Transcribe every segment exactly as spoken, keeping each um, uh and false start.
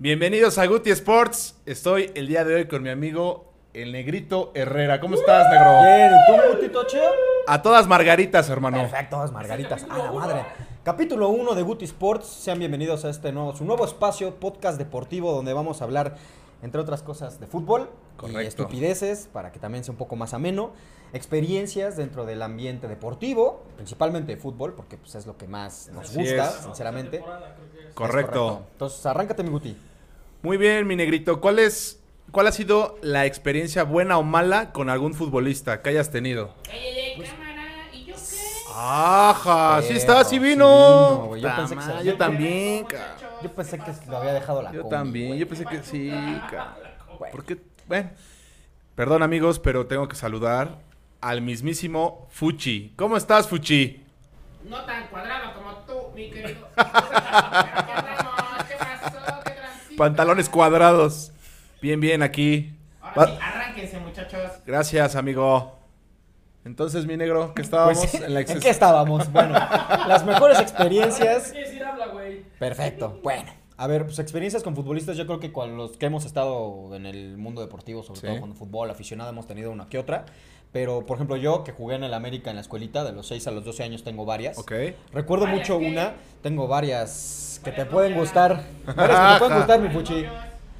Bienvenidos a Guti Sports. Estoy el día de hoy con mi amigo el Negrito Herrera. ¿Cómo estás, negro? Bien, ¿y tú, Guti Toche? A todas margaritas, hermano. Perfecto, todas margaritas. A la madre. Capítulo uno de Guti Sports. Sean bienvenidos a este nuevo, su nuevo espacio, podcast deportivo, donde vamos a hablar, entre otras cosas, de fútbol. Correcto. Y estupideces, para que también sea un poco más ameno. Experiencias dentro del ambiente deportivo, principalmente de fútbol, porque pues, es lo que más nos Así gusta, es. sinceramente. Correcto. Es correcto. Entonces, arráncate, mi Guti. Muy bien, mi Negrito. ¿Cuál es, cuál ha sido la experiencia buena o mala con algún futbolista que hayas tenido? Ey, ey, cámara, ¿y yo qué? Ajá, sí Pero, está, sí sí vino. vino, güey. Yo Ta pensé que madre, se- yo también, ca. Yo pensé que lo había dejado la Yo combi, también, güey. yo pensé que sí, ca. Bueno. ¿Por qué? Bueno, perdón amigos, pero tengo que saludar al mismísimo Fuchi. ¿Cómo estás, Fuchi? No tan cuadrado como tú, mi querido. ¿Qué andamos? ¿Qué pasó? ¿Qué transita? Pantalones cuadrados. Bien, bien, aquí. Ahora Va- sí, arránquense, muchachos. Gracias, amigo. Entonces, mi negro, que estábamos Pues, en la ¿en exces- qué estábamos? Bueno, las mejores experiencias. ¿Qué decir habla, güey? Perfecto. Bueno, a ver, pues experiencias con futbolistas, yo creo que con los que hemos estado en el mundo deportivo, sobre Sí. todo con el fútbol aficionado, hemos tenido una que otra. Pero, por ejemplo, yo que jugué en el América en la escuelita, de los seis a los doce años tengo varias. Ok. Recuerdo ¿Varias mucho qué? una, tengo varias que te Varias pueden novias. gustar. Varias que te pueden gustar, mi Novios. fuchi.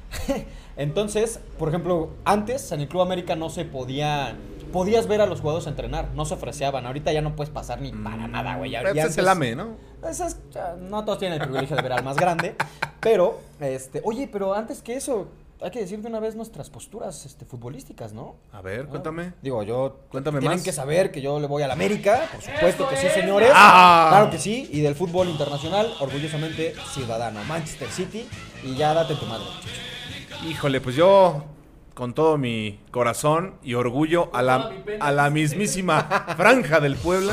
Entonces, por ejemplo, antes en el Club América no se podía, podías ver a los jugadores entrenar, no se ofreciaban. Ahorita ya no puedes pasar ni para nada, güey. Ya- Ese ya es el antes- AME, ¿no? Pues es- ya, no todos tienen el privilegio de ver al más grande, pero, este, oye, pero antes que eso, hay que decir de una vez nuestras posturas, este, futbolísticas, ¿no? A ver, ¿No? cuéntame. Digo, yo, Cuéntame tienen más. que saber que yo le voy al América, por supuesto Eso que sí, es. señores. Ah. Claro que sí, y del fútbol internacional, orgullosamente ciudadano, Manchester City, y ya date tu madre, muchacho. Híjole, pues yo, con todo mi corazón y orgullo, a la, a la mismísima franja del Puebla.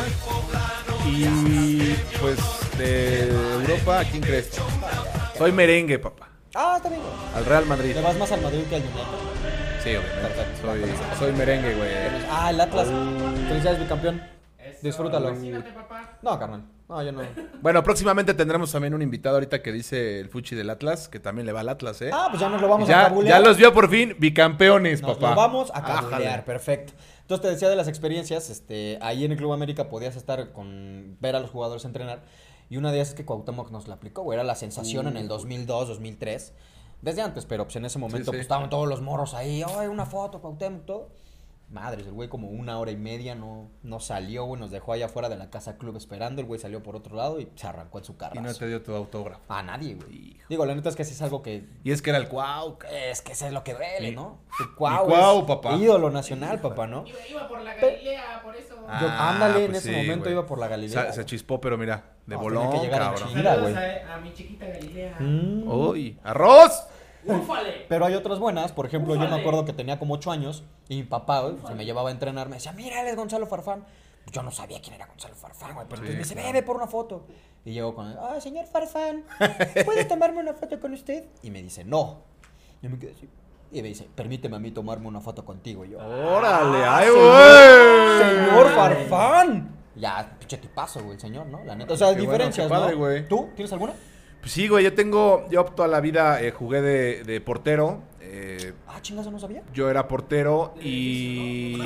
Y pues de Europa, ¿a quién crees? Soy merengue, papá. Ah, está bien. Al Real Madrid. ¿Le vas más al Madrid que al United? Sí, obviamente. Perfecto. Soy, soy merengue, güey. Ah, el Atlas. Felicidades, bicampeón. Eso, Disfrútalo. vacílate, papá. No, carnal. No, yo no. Bueno, próximamente tendremos también un invitado ahorita que dice el Fuchi del Atlas, que también le va al Atlas, ¿eh? Ah, pues ya nos lo vamos a ya, cabulear. ya los vio por fin bicampeones, Nos papá. lo vamos a Ájale. cabulear, perfecto. Entonces te decía de las experiencias, este, ahí en el Club América podías estar con ver a los jugadores entrenar y una de ellas es que Cuauhtémoc nos la aplicó, güey, era la sensación en el dos mil dos, dos mil tres, desde antes, pero pues en ese momento sí. pues estaban todos los morros ahí, ay, una foto, Cuauhtémoc, todo. Madres, el güey como una hora y media no, no salió, güey, nos dejó allá afuera de la casa club esperando, el güey salió por otro lado y se arrancó en su carro. Y no te dio tu autógrafo. A nadie, güey. Hijo. Digo, la neta es que sí es algo que Y es que era el Cuau. es que eso es lo que duele, Mi- ¿no? El Cuau, mi Cuau, es papá. ídolo nacional, papá, ¿no? Iba, iba por la Galilea, por eso. Yo, Ah, ándale, en pues ese sí, momento güey. iba por la Galilea. Se, se chispó, pero mira, de No, bolón, tenía que llegar en cabrón. chinga. Mira, Saludos güey. a, a mi chiquita Galilea. Mm. Uy, arroz. ¡Úfale! Pero hay otras buenas, por ejemplo, yo me Ufale. acuerdo que tenía como ocho años y mi papá, güey, se me llevaba a entrenar, me decía, mira, él es Gonzalo Farfán. Yo no sabía quién era Gonzalo Farfán, güey, pero Sí, entonces me dice, claro. ve, ve por una foto. Y llego con él, ah, señor Farfán, ¿puede tomarme una foto con usted? Y me dice, no. Y me quedé así. Y me dice, permíteme a mí tomarme una foto contigo. Y yo, Órale, ay, señor, güey. señor Farfán. Ya, pinche tipazo, güey, el señor, ¿no? La neta. O sea, Qué bueno, diferencias, qué padre, ¿no? güey. ¿Tú tienes alguna? Pues sí, güey, yo tengo, yo toda la vida eh, jugué de, de portero. eh, Ah, chingazo, no sabía. yo era portero y...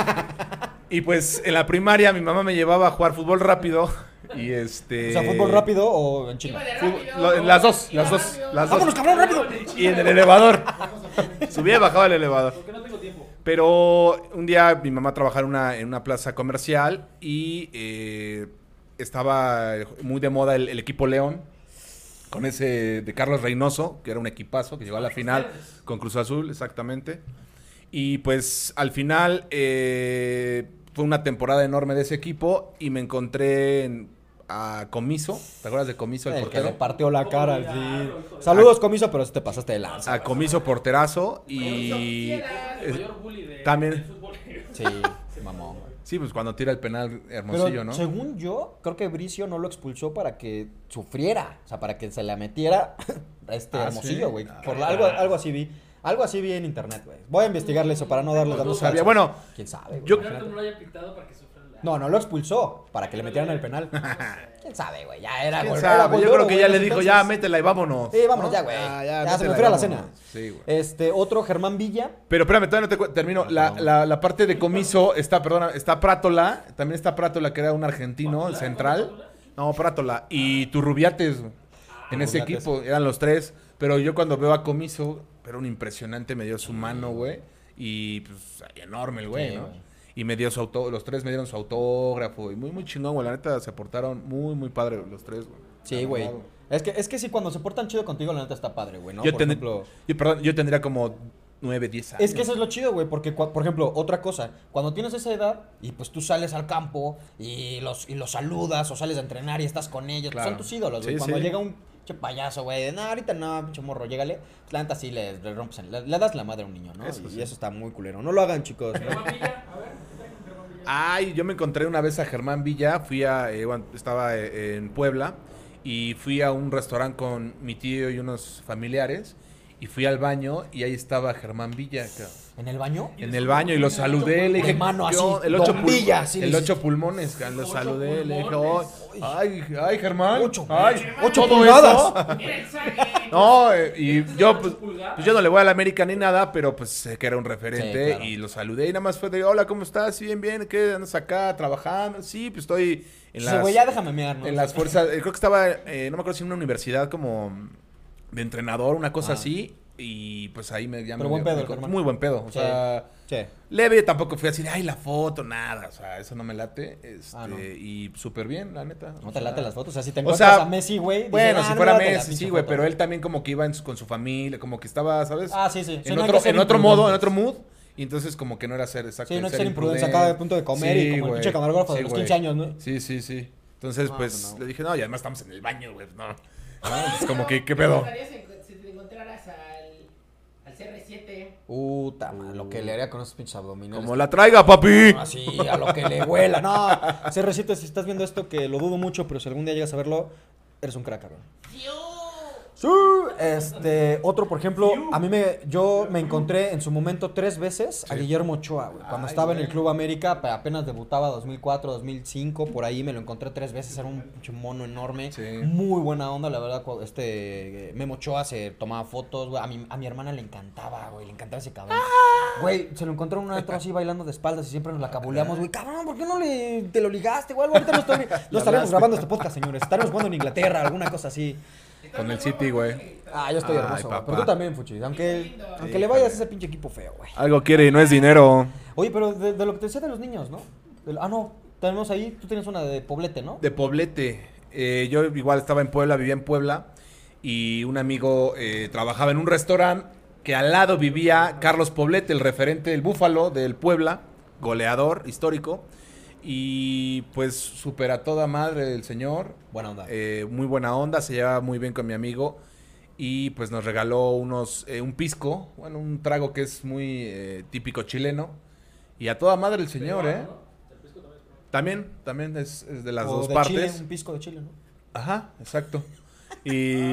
Y pues en la primaria mi mamá me llevaba a jugar fútbol rápido. Y este... O sea, fútbol rápido o en chinga. Iba de Fútbol- rápido. lo- las dos, Iba las dos, rápido. las dos. ¡Vámonos, cabrón, rápido! Y en el elevador. Subía y bajaba el elevador. Porque no tengo tiempo. Pero un día mi mamá trabajaba en una, en una plaza comercial y eh, estaba muy de moda el, el equipo León. Con ese de Carlos Reynoso, que era un equipazo, que llegó a la final con Cruz Azul, exactamente. Y pues al final eh, fue una temporada enorme de ese equipo y me encontré en- a Comiso. ¿Te acuerdas de Comiso, el, El que le portero? partió la cara, sí. Saludos, Comiso, pero si te pasaste de lanza. A Comiso porterazo y... Quisiera. eh, mayor bully de, también. del fútbol. Sí, mamón, güey. Sí, pues cuando tira el penal Hermosillo, Pero ¿no? según yo, creo que Bricio no lo expulsó para que sufriera. O sea, para que se la metiera a este Ah, Hermosillo, ¿sí? güey. Ah, Por algo, algo así vi. Algo así vi en internet, güey. Voy a investigarle eso para no darle No datos sabía. falsos. Bueno, ¿Quién sabe, güey? yo- Ojalá que no lo haya pintado para que sufra la... No, no lo expulsó para que le metieran el penal. ¿Quién sabe, güey? Ya era ¿Quién gol. sabe? Era gol Yo de creo oro, que güey, ya en le ese dijo, entonces. ya, métela y vámonos. Sí, vámonos ¿no? ya, güey. Ah, ya ya, se me métela fue a la y cena. vámonos. Sí, güey. Este, otro, Germán Villa. Pero espérame, todavía no te cu- termino. La, la, la parte de comiso está, perdona, está Prátola. También está Prátola, que era un argentino, el central. No, Prátola. Y Turrubiates, güey. En ese Turrubiates. equipo, eran los tres. Pero yo cuando veo a comiso, era un impresionante, me dio su mano, güey. Y pues enorme el güey, Sí, ¿no? güey. Y me dio su auto, los tres me dieron su autógrafo. Y muy, muy chingón, güey. La neta se portaron muy, muy padre los tres, güey. Sí, La güey. verdad, Es que, es que sí, cuando se portan chido contigo, la neta está padre, güey, ¿no? Yo, Por ten- ejemplo... yo, perdón, yo tendría como nueve, diez años. Es que eso es lo chido, güey, porque, cua- por ejemplo, otra cosa, cuando tienes esa edad y pues tú sales al campo y los, y los saludas o sales a entrenar y estás con ellos, pues Claro. son tus ídolos, güey. Sí, Cuando sí. llega un che payaso, güey, de, no, ahorita no, pinche morro, llégale, pues, la neta sí le, le rompes, en- le, le das la madre a un niño, ¿no? Eso y, sí. y eso está muy culero. No lo hagan, chicos. ¿no? Germán Villa, a ver, ¿qué trae con Germán Villa? Ay, yo me encontré una vez a Germán Villa, fui a, eh, bueno, estaba eh, en Puebla y fui a un restaurante con mi tío y unos familiares y fui al baño y ahí estaba Germán Villa, cabrón. ¿En el baño? En el baño y lo saludé, le dije, De mano así, "Yo, el ocho, Don pul- Villa, así el le ocho pulmones, cabrón, lo Ocho saludé, le dije, pulmones. ay, ay, Germán, Ocho, ay, ocho todo pulgadas. eso". Mira el sague. No, eh, y yo pues, pulgadas? pues yo no le voy a la América ni nada, pero pues sé que era un referente Sí, claro. y lo saludé y nada más fue de, hola, ¿cómo estás? Bien, bien, ¿qué andas acá trabajando? Sí, pues estoy en Dice, las, güey, ya déjame mirar, ¿no? en las fuerzas, eh, creo que estaba, eh, no me acuerdo si en una universidad como de entrenador, una cosa Ah. así, y pues ahí me ya Pero me- buen me- pedo el me- Germán. muy buen pedo, o Sí. sea, Sí. leve, tampoco fui así de, ay, la foto, nada, o sea, eso no me late, este, Ah, no. y súper bien, la neta. No o te sea, late las fotos, o sea, si te o encuentras sea, a Messi, güey. dices, Bueno, "Ah, si no fuera me late la Messi, pinche sí, güey, foto". pero él también como que iba en su- con su familia, como que estaba, ¿sabes? Ah, sí, sí. Sí, en no hay otro, que ser en otro modo, en imprudentes. otro mood. Y entonces como que no era ser exacto. Sí, no hay que ser ser imprudentes imprudente. acá de punto de comer y como el güey. pinche camarógrafo de Sí, los güey. quince años, ¿no? Sí, sí, sí. Entonces, No, pues, pues no. le dije, no, y además estamos en el baño, güey, no. No, es como que, ¿qué pedo? Me gustaría si si te encontraras al, al C R siete. Puta, man, lo que le haría con esos pinches abdominales. Como la traiga, papi. Así, a lo que le huela. No, C R siete, si estás viendo esto, que lo dudo mucho, pero si algún día llegas a verlo, eres un crack, cabrón. Sí, este, otro, por ejemplo, a mí me, yo me encontré en su momento tres veces a Sí. Guillermo Ochoa, güey. Cuando Ay, estaba en el güey. Club América, pa- apenas debutaba dos mil cuatro, dos mil cinco, por ahí me lo encontré tres veces, era un pinche mono enorme, Sí. muy buena onda, la verdad, cu- este, Memo Ochoa se tomaba fotos, güey, a mi, a mi hermana le encantaba, güey, le encantaba ese cabrón. Güey, se lo encontró una vez así bailando de espaldas y siempre nos la cabuleamos, güey, cabrón, ¿por qué no le, te lo ligaste, güey? Ahorita no, estoy, no estaremos grabando este podcast, señores, estaremos jugando en Inglaterra, alguna cosa así. Con el City, güey. Ah, yo estoy Ay, hermoso, güey. papá. Pero tú también, Fuchi. Aunque, lindo. aunque Sí, le vayas a híjole. ese pinche equipo feo, güey. Algo quiere y no es dinero. Oye, pero de, de lo que te decía de los niños, ¿no? Del- ah, no. Tenemos ahí, tú tienes una de Poblete, ¿no? De Poblete. Eh, yo igual estaba en Puebla, vivía en Puebla. Y un amigo eh, trabajaba en un restaurante que al lado vivía Carlos Poblete, el referente del Búfalo del Puebla, goleador histórico. Y pues súper a toda madre el señor. Buena onda. Eh, muy buena onda, se llevaba muy bien con mi amigo. Y pues nos regaló unos eh, un pisco, bueno, un trago que es muy eh, típico chileno. Y a toda madre el señor, ¿eh? También, también es, es de las O dos de partes. Chile, un pisco de Chile, ¿no? Ajá, exacto. Y,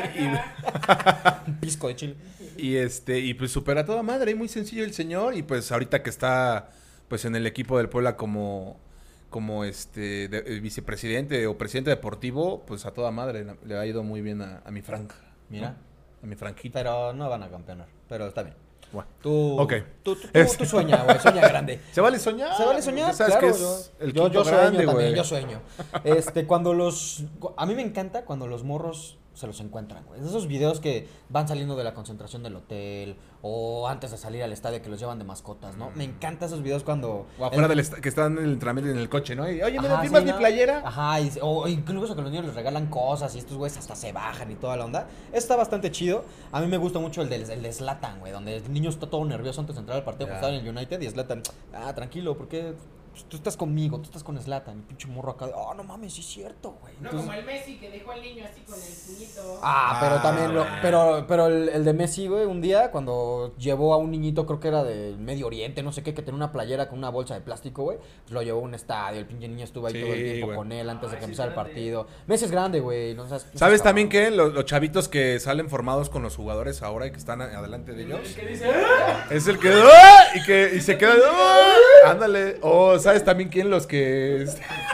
Un pisco de Chile. y, y este, y pues supera a toda madre, muy sencillo el señor. Y pues ahorita que está pues en el equipo del Puebla como, como este de- eh, vicepresidente o presidente deportivo, pues a toda madre la- le ha ido muy bien a, a mi franja. Mira. ¿no? A mi franquita. Pero no van a campeonar. Pero está bien. Bueno. Tú, Ok. tú, tú, tú, Es- tú sueña, güey. Sueña grande. Se vale soñar. Se vale soñar, Ya sabes claro. que yo, es el yo, quinto yo sueño grande, también, güey. yo sueño. Este, cuando los... A mí me encanta cuando los morros se los encuentran, güey. Esos videos que van saliendo de la concentración del hotel o antes de salir al estadio que los llevan de mascotas, ¿no? Me encantan esos videos cuando... O afuera el- del est- que están en el entrenamiento en el coche, ¿no? Y, oye, ¿me Ajá, firmas sí, mi ¿no? playera? Ajá, y, o incluso que los niños les regalan cosas y estos güeyes hasta se bajan y toda la onda. Está bastante chido. A mí me gusta mucho el de, el de Zlatan, güey, donde el niño está todo nervioso antes de entrar al partido, Ya. porque estaba en el United y Zlatan, ah, tranquilo, porque tú estás conmigo, tú estás con Zlatan, y pinche morro acá, oh, no mames, sí es cierto, güey. No Entonces- como el Messi que dejó al niño así con el puñito. Ah, pero Ah, también, lo, bueno. pero, pero el, el de Messi, güey, un día cuando llevó a un niñito, creo que era del Medio Oriente, no sé qué, que tenía una playera con una bolsa de plástico, güey, pues lo llevó a un estadio, el pinche niño estuvo ahí Sí, todo el tiempo güey. con él antes de Ah, que sí, empezara el grande. partido. Messi es grande, güey, no seas- no seas ¿Sabes cabrón. también que los, los chavitos que salen formados con los jugadores ahora y que están a- adelante de ellos? El que dice, Es el que ¡ah! y que y se queda ¡ah! Ándale, Ándale. O, ¿sabes también quién? Los que...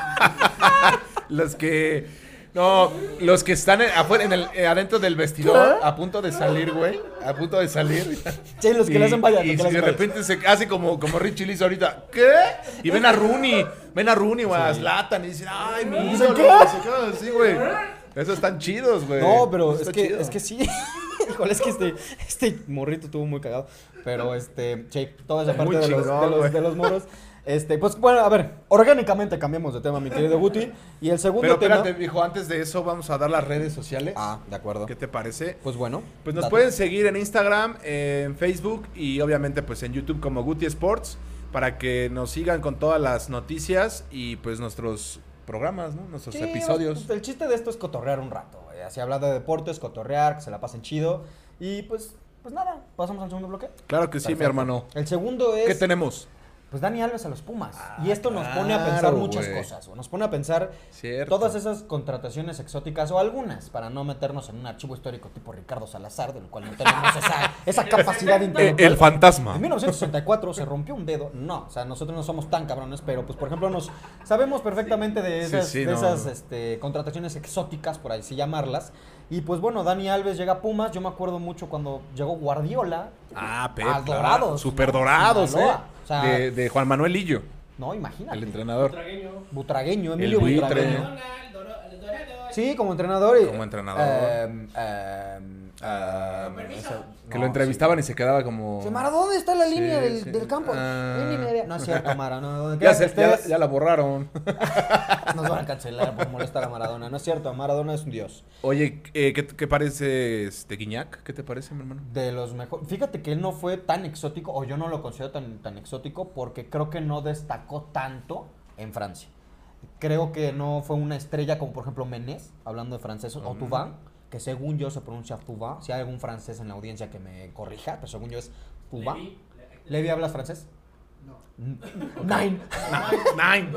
los que... No, los que están en- afuera, en el, eh, adentro del vestidor, a punto de salir, güey. A punto de salir. Sí, los que Y- le hacen vallas. Y los que si le hacen de vallas. repente se hace como, como Richie Liz ahorita. ¿Qué? Y ven a Rooney. Ven a Rooney, güey. A Zlatan. Y dicen, ay, mi ídolo. ¿qué? Se quedan así, güey. Esos están chidos, güey. No, pero Eso es está que, chido. es que sí. Híjole, es que este, este morrito estuvo muy cagado. Pero este, sí, toda esa parte Muy de los, chingón, de, los, güey. de los moros. Este, pues bueno, a ver, orgánicamente cambiamos de tema, mi querido Guti. Y el segundo Pero tema. espérate, viejo, antes de eso vamos a dar las redes sociales. Ah, de acuerdo. ¿Qué te parece? Pues bueno. Pues nos date. pueden seguir en Instagram, en Facebook y obviamente pues en YouTube como Guti Sports para que nos sigan con todas las noticias y pues nuestros programas, ¿no? Nuestros Sí, episodios. pues, el chiste de esto es cotorrear un rato, güey. Así hablar de deportes, cotorrear, que se la pasen chido. Y pues, pues nada, pasamos al segundo bloque. Claro que sí, mi Perfecto. hermano. El segundo es. ¿Qué tenemos? Pues Dani Alves a los Pumas. Ah, y esto nos pone a claro, pensar muchas güey. cosas, güey. Nos pone a pensar Cierto. todas esas contrataciones exóticas, o algunas, para no meternos en un archivo histórico tipo Ricardo Salazar, del cual no tenemos esa, esa capacidad Eh, intelectual. el fantasma. En mil novecientos sesenta y cuatro se rompió un dedo. No, o sea, nosotros no somos tan cabrones, pero pues por ejemplo nos sabemos perfectamente de Sí, esas, sí, de no. esas este, contrataciones exóticas, por así llamarlas. Y pues bueno, Dani Alves llega a Pumas. Yo me acuerdo mucho cuando llegó Guardiola. Ah, Pep, a claro. Dorados. Super ¿no? dorados, Sinaloa. ¿eh? O sea, de, de Juan Manuel Lillo, no, imagínate. el entrenador. Tragueño. Butragueño, Emilio buitre. Butragueño. Donald, Doro- Dorado. Sí, como entrenador. y- Como entrenador. Em, em, Ah, Con permiso. esa- que no, lo entrevistaban y se quedaba como... sí. Mara, ¿dónde está la Sí, línea del, sí. del campo? Ah. No hay línea aérea. No es cierto, Mara. No, donde Ya, quiera se- que ya, estés, ya la borraron. nos van a cancelar por molestar a Maradona. No es cierto, Maradona es un dios. Oye, eh, ¿qué, qué parece este Guiñac? ¿Qué te parece, mi hermano? De los mejores. Fíjate que él no fue tan exótico, o yo no lo considero tan, tan exótico, porque creo que no destacó tanto en Francia. Creo que no fue una estrella como, por ejemplo, Menés, hablando de franceses, o Thauvin, que según yo se pronuncia Thauvin. Si hay algún francés en la audiencia que me corrija, pero según yo es Thauvin. Levi. ¿Levi hablas francés? No. Nine. Nine.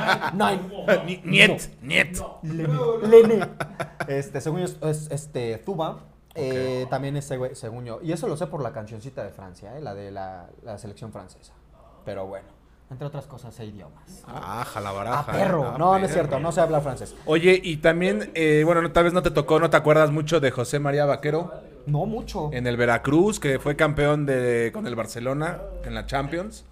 Nine. Ni- Niet, niet. Lene. Lene. Este, según yo es, es, este, Thauvin. Eh, también ese güey, según yo. Y eso lo sé por la cancioncita de Francia, eh, la de la, la selección francesa. Pero bueno, entre otras cosas, sé idiomas. Ah, jala Ah, baraja. perro. Ah, No, no perro. es cierto, no sé hablar francés. Oye, y también, eh, bueno, no, tal vez no te tocó, no te acuerdas mucho de José María Vaquero No mucho. en el Veracruz, que fue campeón de, con el Barcelona en la Champions.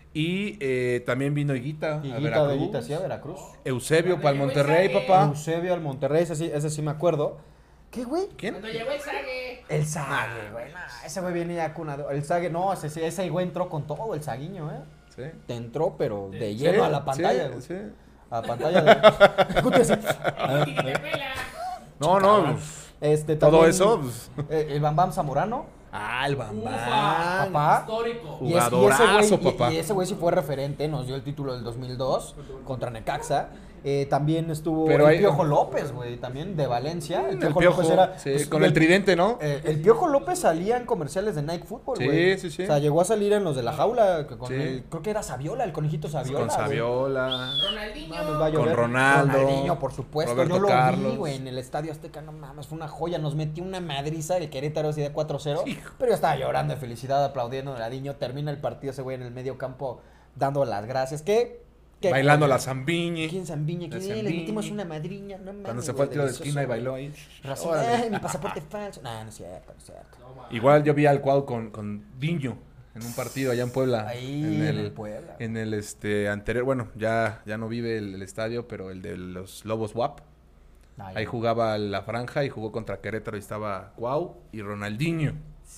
Y eh, también vino Higuita a Higuita Veracruz. de Higuita, sí, a Veracruz. Eusebio para el Cuando Monterrey, llegó el papá. Eusebio al Monterrey, ese sí, ese sí me acuerdo. ¿Qué, güey? ¿Quién? Cuando llegó el Sague. El Sague, güey. Nah, ese güey venía cunado. El Sague, no, ese, sí, ese güey entró con todo, el Saguiño, ¿eh? Sí. Te entró, pero de lleno Sí, a la pantalla, sí, güey. sí. A la pantalla de. Guti así. Y te pela. No, no. pues, Este, todo también, eso. pues. eh, el Bam Bam Zamorano. Ah, el Bambam. Ufa. Papá. Histórico. Y, es- y ese Jugadorazo, güey, y- papá. y ese güey sí fue referente, nos dio el título del dos mil dos contra Necaxa. Eh, también estuvo Pero el hay- Piojo López, güey, también de Valencia. El El Piojo, Piojo, López era... sí, pues, con el tridente, ¿no? eh, el Piojo López salía en comerciales de Nike Football, Sí, güey. sí, sí. O sea, llegó a salir en los de la jaula, que con Sí. el- creo que era Saviola, el conejito Saviola. Con güey. Saviola. Ronaldinho. Mames, va a llover. Con Ronaldo, Ronaldinho, por supuesto. Roberto Yo lo Carlos. vi, güey, en el Estadio Azteca. No mames, fue una joya. Nos metió una madriza el Querétaro así de cuatro cero. Hijo. Pero yo estaba llorando de felicidad, aplaudiendo a Ronaldinho. Termina el partido ese güey en el medio campo dando las gracias. ¿Qué? ¿Qué Bailando joya? la zambiñi. ¿Quién Zambiña? La ¿Quién? Eh, Le Zambiñi. metimos una madriña. No mames, Cuando se fue güey, al tiro de delicioso, esquina y güey. bailó ahí. Racista. Órale. Ay, mi pasaporte falso. No, no es cierto, no es cierto. Igual yo vi al Cuau con, con Diño en un partido allá en Puebla. Ahí, en el, en el Puebla. En el este anterior, bueno, ya, ya no vive el, el estadio, pero el de los Lobos W A P. Ay, Ahí jugaba la franja y jugó contra Querétaro y estaba Cuau y Ronaldinho.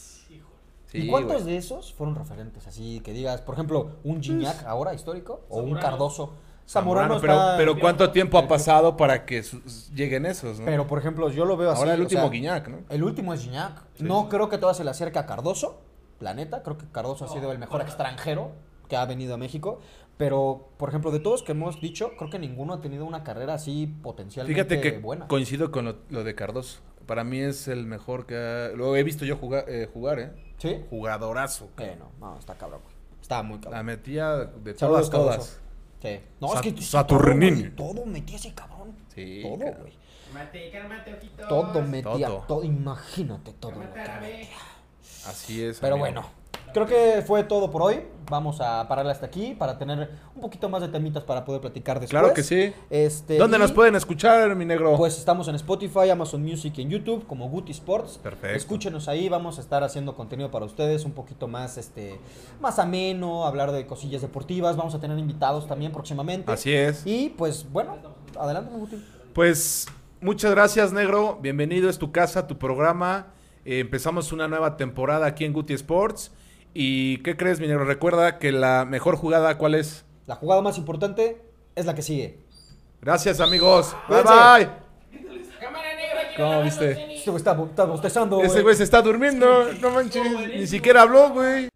¿Y Sí, cuántos güey. de esos fueron referentes? Así que digas, por ejemplo, un Gignac ahora histórico o un Zamorano. Cardoso. Zamorano, Zamorano pero, está- pero ¿cuánto tiempo ha pasado para que su- lleguen esos, no? Pero, por ejemplo, yo lo veo así. Ahora el o último sea, Guiñac, ¿no? El último es Gignac. No creo que todavía se le acerque a Cardoso, planeta. Creo que Cardoso ha sido el mejor extranjero que ha venido a México. Pero, por ejemplo, de todos que hemos dicho, creo que ninguno ha tenido una carrera así potencialmente Fíjate que buena. coincido con lo, lo de Cardoso. Para mí es el mejor que ha... Lo he visto yo jugar, eh, jugar ¿eh? ¿Sí? Jugadorazo. Eh, no, no, está cabrón, güey. Está muy La cabrón. metía de Saludos, todas, todas. Cardoso. Sí. No, Sa- es que Saturnini. todo, güey, todo metía ese cabrón. Sí, Todo, cabrón. güey. Cálmate, cálmate, ojitos. Todo metía, Todo. todo. Imagínate todo lo Cálmate, que árabe. metía. Así es. Pero amigo. bueno, creo que fue todo por hoy. Vamos a pararle hasta aquí para tener un poquito más de temitas para poder platicar después. Claro que sí. Este, ¿Dónde y, nos pueden escuchar, mi negro? Pues estamos en Spotify, Amazon Music y en YouTube como Guti Sports. Perfecto. Escúchenos ahí, vamos a estar haciendo contenido para ustedes un poquito más, este, más ameno, hablar de cosillas deportivas. Vamos a tener invitados también próximamente. Así es. Y pues bueno, adelante, Guti. Pues muchas gracias, negro. Bienvenido, es tu casa, tu programa. Eh, empezamos una nueva temporada aquí en Guti Sports. ¿Y qué crees, mi negro? Recuerda que la mejor jugada, ¿cuál es? La jugada más importante es la que sigue. Gracias, amigos. Bye, Cuídense. bye. Cámara negra, quiero ¿Cómo ganar viste? los tenis. Este güey está, está bostezando, Ese güey. güey se está durmiendo. No manches. Ni siquiera habló, güey.